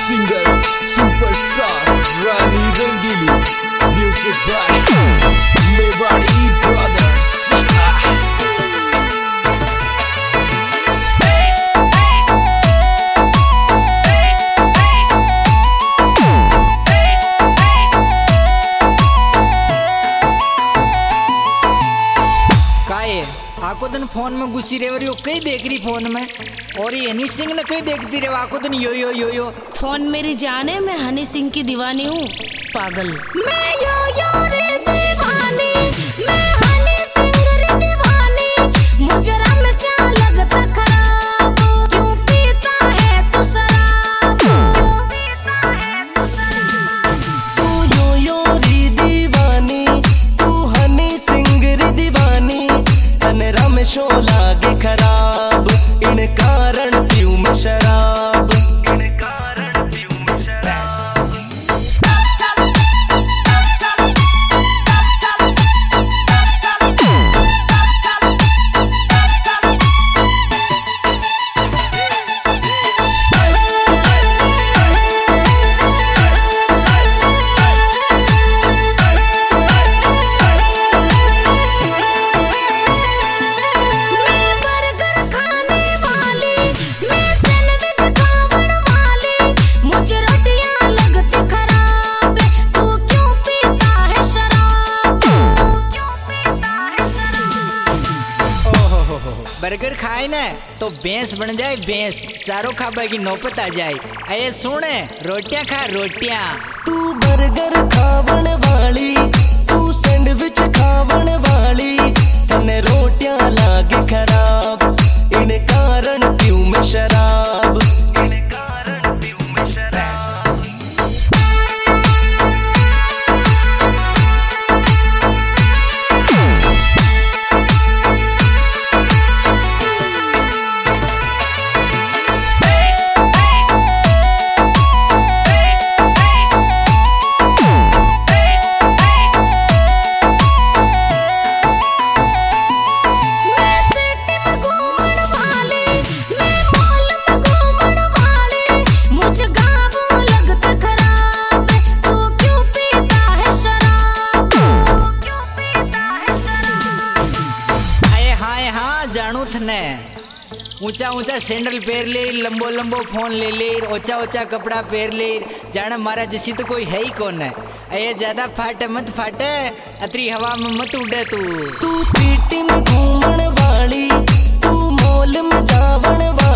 Singer, superstar, Rani Rangili. Music by Mewari Brothers. आको दिन phone में घुसी रहे हो कई देख रही फोन में और ये हनी सिंह ने कई देखती रहे आको दिन यो यो यो यो फोन मेरी जाने मैं हनी सिंह की दीवानी हूँ पागल मैं यो यो रे दीवानी मैं हनी सिंह रे दीवानी मुझे रम से लगता खराब क्यों पीता है तू शराब पीता है तू शराब तू यो यो रे दीवानी तू हनी सिंह रे दीवानी तनेरा में शो लागे खराब इन कारण पीऊं मैं शराब इन कारण पीऊं मैं शराब बर्गर खाए ना तो भैंस बन जाए भैंस चारों खाबा की नौबत आ जाए अये सुन रोटियां खा रोटियां तू बर्गर खावन वाली तू सैंडविच खावन वाली तने रोटियां लागे खराब इन कारण पीऊं मैं शराब इन कारण पीऊं मैं शराब ऊंचा ऊंचा सैंडल पहन ले लंबो लंबो फोन ले ले ऊंचा ऊंचा कपड़ा पहन ले जाने मारा जैसी तो कोई है ही कौन है अये ज्यादा फाटे मत फाटे अतरी हवा में मत उड़े तू सिटी में घूमन वाली तू मॉल में जावन वाली